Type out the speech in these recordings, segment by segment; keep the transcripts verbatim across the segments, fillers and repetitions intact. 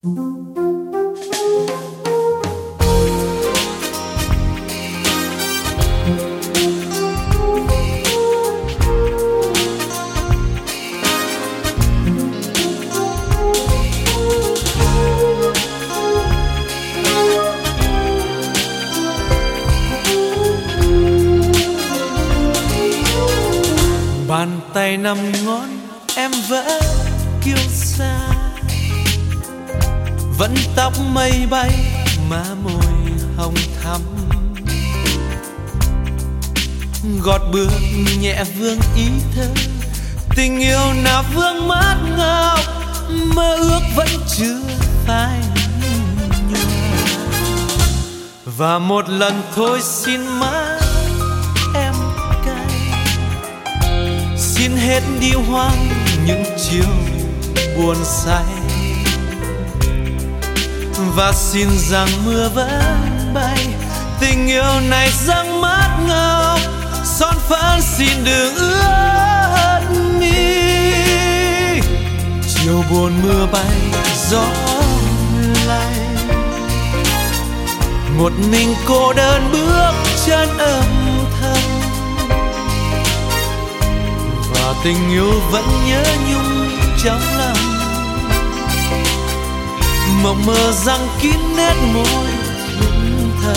Bàn tay năm ngón em vẽ kiêu sa, vẫn tóc mây bay má môi hồng thắm, gót bước nhẹ vương ý thơ, tình yêu nào vương mát ngào, mơ ước vẫn chưa phai nhòa. Và một lần thôi xin má em cay, xin hết đi hoang những chiều buồn say, và xin rằng mưa vẫn bay, tình yêu này răng mát ngào, son phấn xin đừng ướt mi. Chiều buồn mưa bay gió lay, một mình cô đơn bước chân âm thầm, và tình yêu vẫn nhớ nhung trong lòng, mộng mơ răng kín nét môi thẫn thờ.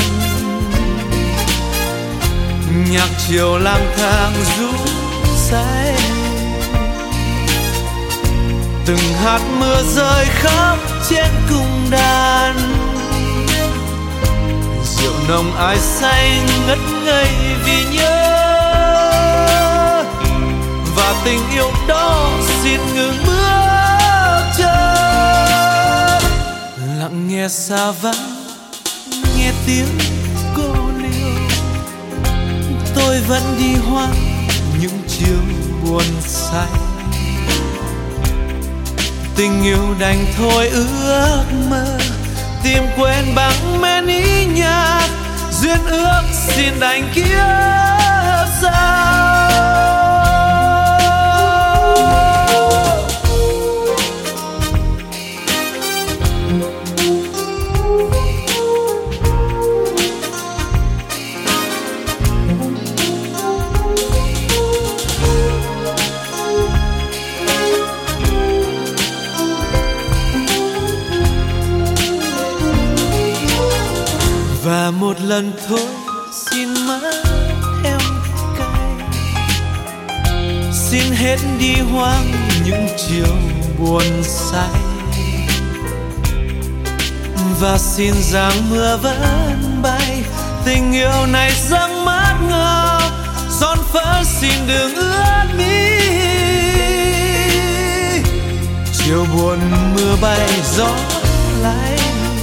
Nhạc chiều lang thang ru say, từng hạt mưa rơi khắp trên cung đàn, rượu nồng ai say ngất ngây vì nhớ, và tình yêu đó xin ngừng bước chân. Lặng nghe xa vắng, nghe tiếng cô liêu, tôi vẫn đi hoang những chiều buồn say, tình yêu đành thôi ước mơ, tìm quên bằng men ý nhạc, duyên ước xin đành kiếp sau. Và một lần thôi xin má em cay, xin hết đi hoang những chiều buồn say, và xin rằng mưa vẫn bay, tình yêu này răng mát ngào, son phấn xin đừng ướt mi. Chiều buồn mưa bay gió lay,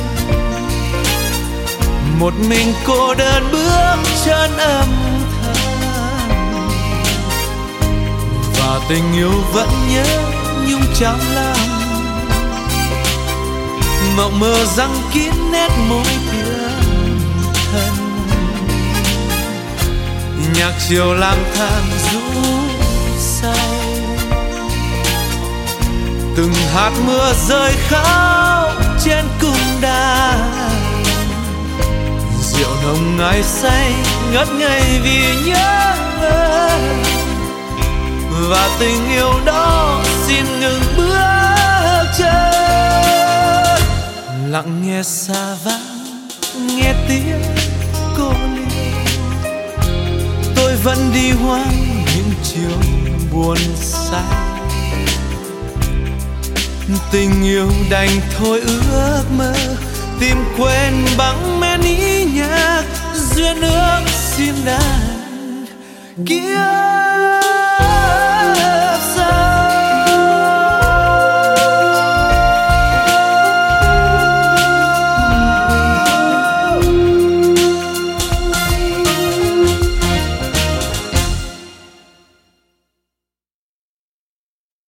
một mình cô đơn bước chân âm thầm, và tình yêu vẫn nhớ nhung trong lòng, mộng mơ răng kín nét môi tiếng thân. Nhạc chiều lang thang ru say, từng hạt mưa rơi khóc trên cung đàn, rượu nồng ai say ngất ngây vì nhớ, và tình yêu đó xin ngừng bước chân. Lặng nghe xa vắng, nghe tiếng cô liêu, tôi vẫn đi hoang những chiều buồn say, tình yêu đành thôi ước mơ, tìm quên bằng men ý nhạc, duyên ước xin đàn kiếp